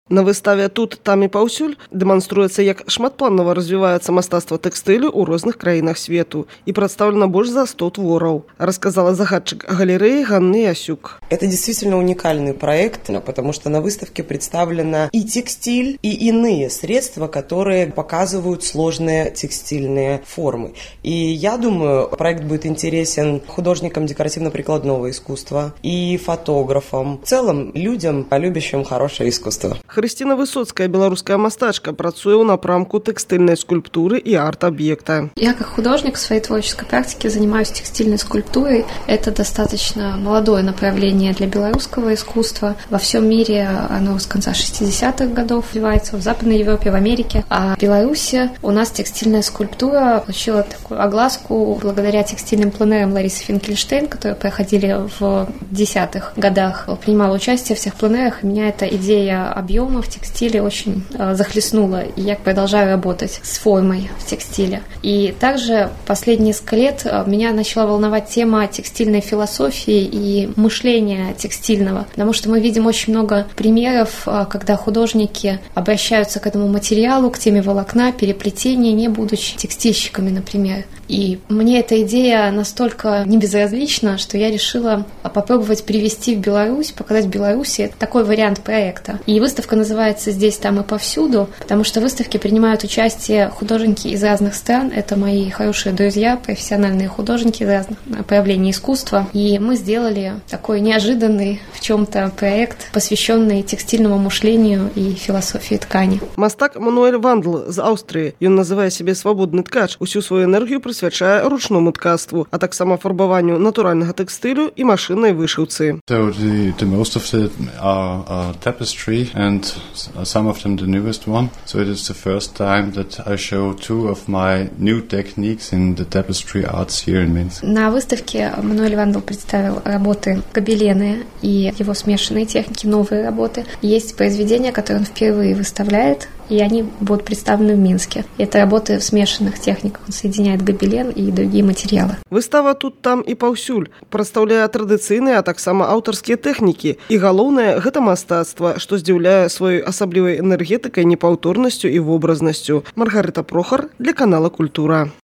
На выставе «Тут, там і паўсюль» дэманструецца, як шматпланова развіваецца мастацтва тэкстылю ў розных краінах свету і прадстаўлена больш за 100 твораў, рассказала загадчык галереи Ганны Ясюк. Это действительно уникальный проект, потому что на выставке представлена и текстиль, и иные средства, которые показывают сложные текстильные формы. И я думаю, проект будет интересен художникам декоративно-прикладного искусства и фотографам, в целом людям, любящим хорошее искусство. Хрысціна Высоцкая, беларуская мастачка, працуе ў напрамку тэкстыльнай скульптуры и арт-объекта. Я как художник в своей творческой практике занимаюсь текстильной скульптурой. Это достаточно молодое направление для белорусского искусства. Во всем мире оно с конца 60-х годов развивается, в Западной Европе, в Америке. А в Беларуси у нас текстильная скульптура получила такую огласку благодаря текстильным пленерам Ларисы Финкельштейн, которые проходили в 10-х годах. Принимала участие в всех пленерах, и меня эта идея объема в текстиле очень захлестнула, и я продолжаю работать с формой в текстиле. И также последние несколько лет меня начала волновать тема текстильной философии и мышления текстильного, потому что мы видим очень много примеров, когда художники обращаются к этому материалу, к теме волокна, переплетения, не будучи текстильщиками, например. И мне эта идея настолько небезразлична, что я решила попробовать привести в Беларусь, показать в Беларуси такой вариант проекта. И выставка называется «Здесь, там и повсюду», потому что в выставке принимают участие художники из разных стран. Это мои хорошие друзья, профессиональные художники из разных направлений искусства. И мы сделали такой неожиданный в чем-то проект, посвященный текстильному мышлению и философии ткани. Мастак Мануэль Вандл з Аўстрыі. Ён называе сябе свабодны ткач. Усю сваю энергію прысвячае ручному ткацтву, а таксама фарбаванню натуральнага тэкстылю і машыннай вышыўцы. So the most of them are tapestry and some of them the newest one. So it is the first time that I show two of my new techniques in the tapestry arts here in Minsk. На выставке Мануэль Вандл представил работы гобелены и его смешанные техники, новые работы. Есть произведения, которые он впервые выставляет, и они будут представлены в Минске. Это работы в смешанных техниках. Он соединяет гобелен и другие материалы. Выстава «Тут, там і паўсюль» прадстаўляе традыцыйныя, а таксама аўтарскія тэхнікі. І галоўнае – гэта мастацтва, што здзіўляе сваёй асаблівай энергетыкай, непаўторнасцю і вобразнасцю. Маргарыта Прохар для канала «Культура».